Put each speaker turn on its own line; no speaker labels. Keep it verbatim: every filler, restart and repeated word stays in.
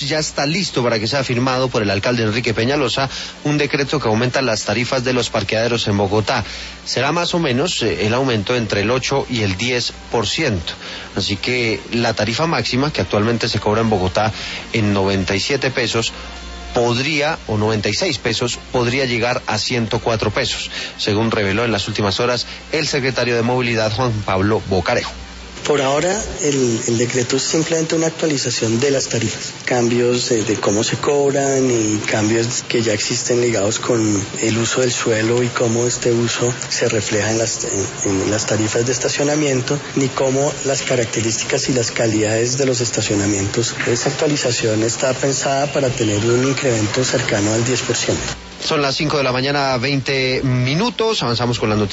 ya está listo para que sea firmado por el alcalde Enrique Peñalosa un decreto que aumenta las tarifas de los parqueaderos en Bogotá. Será más o menos eh, el aumento entre el ocho y el diez por ciento. Así que la tarifa máxima, que actualmente se cobra en Bogotá en noventa y siete pesos, podría, o noventa y seis pesos, podría llegar a ciento cuatro pesos, según reveló en las últimas horas el secretario de Movilidad, Juan Pablo Bocarejo.
Por ahora, el, el decreto es simplemente una actualización de las tarifas, cambios de, de cómo se cobran y cambios que ya existen ligados con el uso del suelo y cómo este uso se refleja en las, en, en las tarifas de estacionamiento, ni cómo las características y las calidades de los estacionamientos. Esta actualización está pensada para tener un incremento cercano al diez por ciento.
Son las cinco de la mañana, veinte minutos, avanzamos con las noticias.